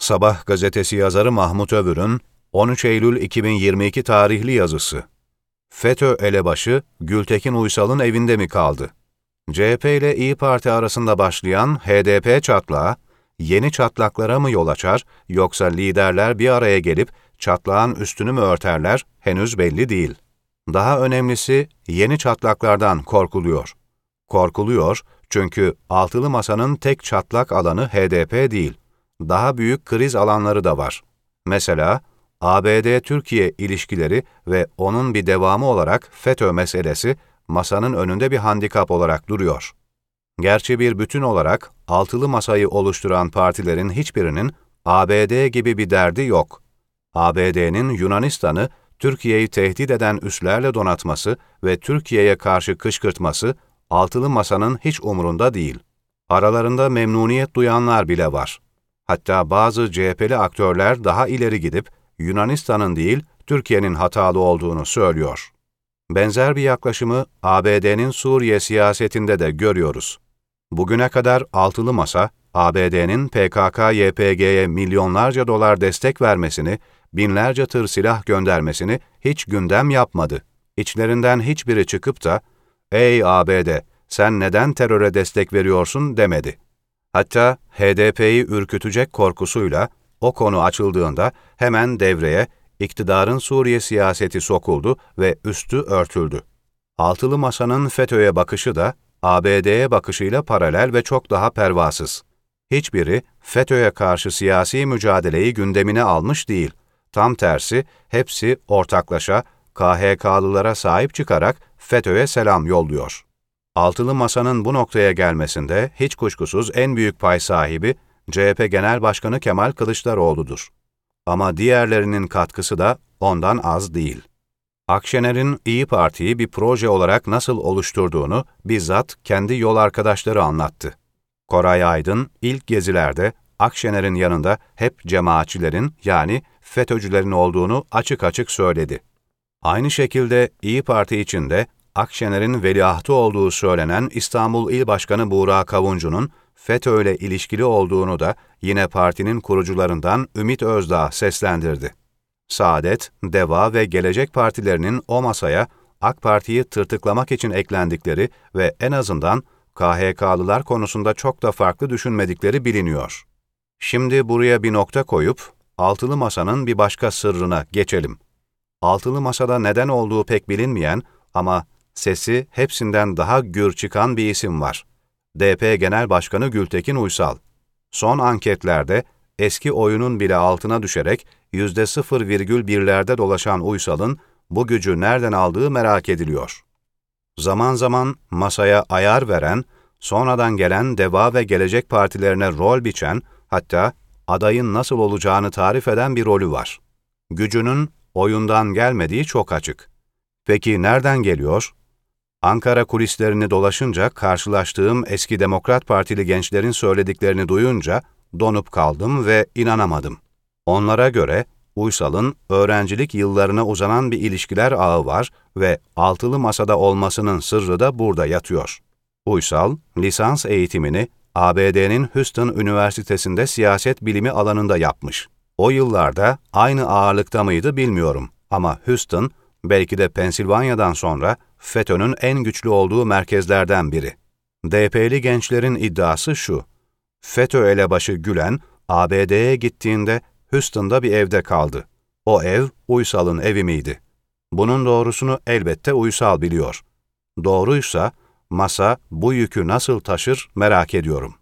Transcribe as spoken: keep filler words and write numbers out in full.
Sabah gazetesi yazarı Mahmut Övür'ün on üç Eylül iki bin yirmi iki tarihli yazısı. FETÖ elebaşı Gültekin Uysal'ın evinde mi kaldı? C H P ile İYİ Parti arasında başlayan H D P çatlağı, yeni çatlaklara mı yol açar, yoksa liderler bir araya gelip çatlağın üstünü mü örterler, henüz belli değil. Daha önemlisi, yeni çatlaklardan korkuluyor. Korkuluyor çünkü altılı masanın tek çatlak alanı H D P değil. Daha büyük kriz alanları da var. Mesela A B D-Türkiye ilişkileri ve onun bir devamı olarak FETÖ meselesi masanın önünde bir handikap olarak duruyor. Gerçi bir bütün olarak altılı masayı oluşturan partilerin hiçbirinin A B D gibi bir derdi yok. A B D'nin Yunanistan'ı Türkiye'yi tehdit eden üslerle donatması ve Türkiye'ye karşı kışkırtması altılı masanın hiç umurunda değil. Aralarında memnuniyet duyanlar bile var. Hatta bazı C H P'li aktörler daha ileri gidip Yunanistan'ın değil, Türkiye'nin hatalı olduğunu söylüyor. Benzer bir yaklaşımı A B D'nin Suriye siyasetinde de görüyoruz. Bugüne kadar altılı masa, A B D'nin P K K Y P G'ye milyonlarca dolar destek vermesini, binlerce tır silah göndermesini hiç gündem yapmadı. İçlerinden hiçbiri çıkıp da, "Ey A B D, sen neden teröre destek veriyorsun?" demedi. Hatta H D P'yi ürkütecek korkusuyla o konu açıldığında hemen devreye iktidarın Suriye siyaseti sokuldu ve üstü örtüldü. Altılı masanın FETÖ'ye bakışı da A B D'ye bakışıyla paralel ve çok daha pervasız. Hiçbiri FETÖ'ye karşı siyasi mücadeleyi gündemine almış değil. Tam tersi hepsi ortaklaşa K H K'lılara sahip çıkarak FETÖ'ye selam yolluyor. Altılı masanın bu noktaya gelmesinde hiç kuşkusuz en büyük pay sahibi C H P Genel Başkanı Kemal Kılıçdaroğlu'dur. Ama diğerlerinin katkısı da ondan az değil. Akşener'in İYİ Parti'yi bir proje olarak nasıl oluşturduğunu bizzat kendi yol arkadaşları anlattı. Koray Aydın ilk gezilerde Akşener'in yanında hep cemaatçilerin yani FETÖ'cülerin olduğunu açık açık söyledi. Aynı şekilde İYİ Parti içinde Akşener'in veliahtı olduğu söylenen İstanbul İl Başkanı Buğra Kavuncu'nun FETÖ ile ilişkili olduğunu da yine partinin kurucularından Ümit Özdağ seslendirdi. Saadet, Deva ve Gelecek partilerinin o masaya AK Parti'yi tırtıklamak için eklendikleri ve en azından K H K'lılar konusunda çok da farklı düşünmedikleri biliniyor. Şimdi buraya bir nokta koyup altılı masanın bir başka sırrına geçelim. Altılı masada neden olduğu pek bilinmeyen ama sesi hepsinden daha gür çıkan bir isim var. D P Genel Başkanı Gültekin Uysal. Son anketlerde eski oyunun bile altına düşerek yüzde sıfır virgül birlerde dolaşan Uysal'ın bu gücü nereden aldığı merak ediliyor. Zaman zaman masaya ayar veren, sonradan gelen Deva ve Gelecek partilerine rol biçen, hatta adayın nasıl olacağını tarif eden bir rolü var. Gücünün oyundan gelmediği çok açık. Peki nereden geliyor? Ankara kulislerini dolaşınca karşılaştığım eski Demokrat Partili gençlerin söylediklerini duyunca donup kaldım ve inanamadım. Onlara göre Uysal'ın öğrencilik yıllarına uzanan bir ilişkiler ağı var ve altılı masada olmasının sırrı da burada yatıyor. Uysal, lisans eğitimini A B D'nin Houston Üniversitesi'nde siyaset bilimi alanında yapmış. O yıllarda aynı ağırlıkta mıydı bilmiyorum ama Houston, belki de Pensilvanya'dan sonra FETÖ'nün en güçlü olduğu merkezlerden biri. D P'li gençlerin iddiası şu: FETÖ elebaşı Gülen, A B D'ye gittiğinde Houston'da bir evde kaldı. O ev Uysal'ın evi miydi? Bunun doğrusunu elbette Uysal biliyor. Doğruysa masa bu yükü nasıl taşır merak ediyorum.